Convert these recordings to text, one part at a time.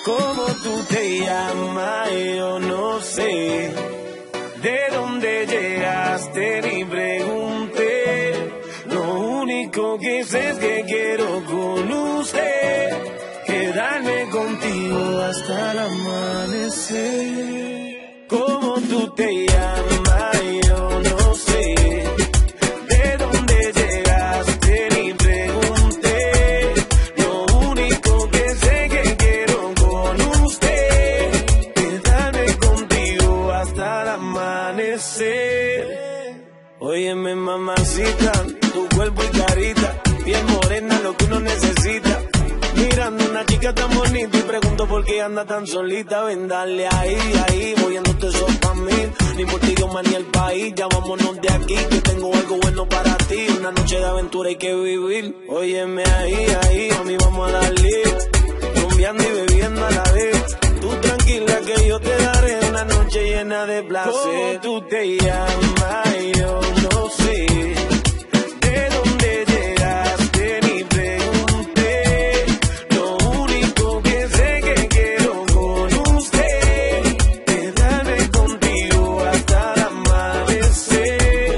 ¿Cómo tú te llamas? Yo no sé. ¿De dónde llegaste? Ni pregunté. Lo único que sé es que quiero con usted quedarme contigo hasta el amanecer. ¿Cómo tú te llamas? Yo no sé. ¿De dónde llegaste? Ni pregunté. Lo único que sé que quiero con usted quedarme contigo hasta el amanecer. Óyeme, mamacita, tu cuerpo y carita, bien morena, lo que uno necesita. Mirando una chica tan bonita y pregunto por qué anda tan solita. Ven, dale ahí, moviéndote eso pa' mí. Ni por ti, Dios, ni el país, ya vámonos de aquí, que tengo algo bueno para ti. Una noche de aventura hay que vivir. Óyeme ahí, a mí vamos a darle. Rumbeando y bebiendo a la vez. Tú tranquila que yo te daré una noche llena de placer. ¿Cómo tú te llamas? Yo no sé. ¿De dónde llegaste? Ni pregunté. Lo único que sé que quiero con usted quedarme contigo hasta el amanecer.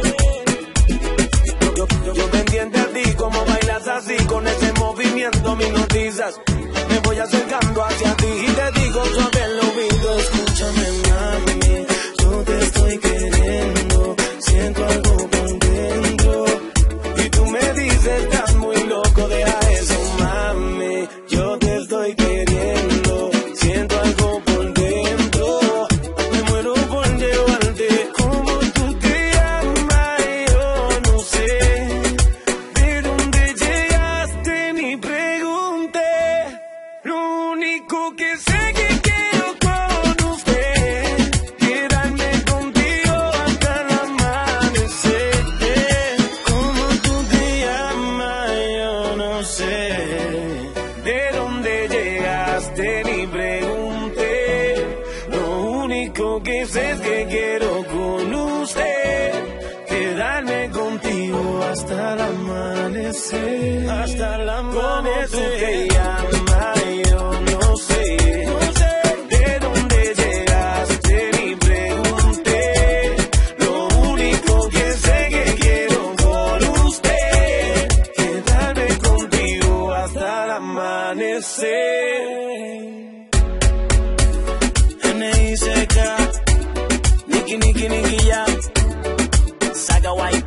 Yo pendiente a ti, como bailas así, con ese movimiento me hipnotizas. Me voy acercando hacia ti y te digo suave el oído. Escúchame, mami, yo te estoy queriendo, siento algo por dentro. Y tú me dices, estás muy loco, deja eso, mami. Yo te estoy queriendo, siento algo por dentro. Me muero por llevarte. ¿Cómo tú te llamas? Yo no sé. ¿De dónde llegaste? Ni pregunté. Lo único que sé que quiero con usted quedarme contigo hasta el amanecer. ¿Cómo tú te llamas? Yo no sé. ¿De dónde llegaste? Ni pregunté. Lo único que sé es que quiero con usted quedarme contigo hasta el amanecer. Hasta el amanecer. ¿Cómo tú te llamas? Yo no sé. ¿De dónde llegaste? Ni pregunté. Lo único que sé que quiero con usted quedarme contigo hasta el amanecer. N.I.C.K. Nicky, ya. Saga White.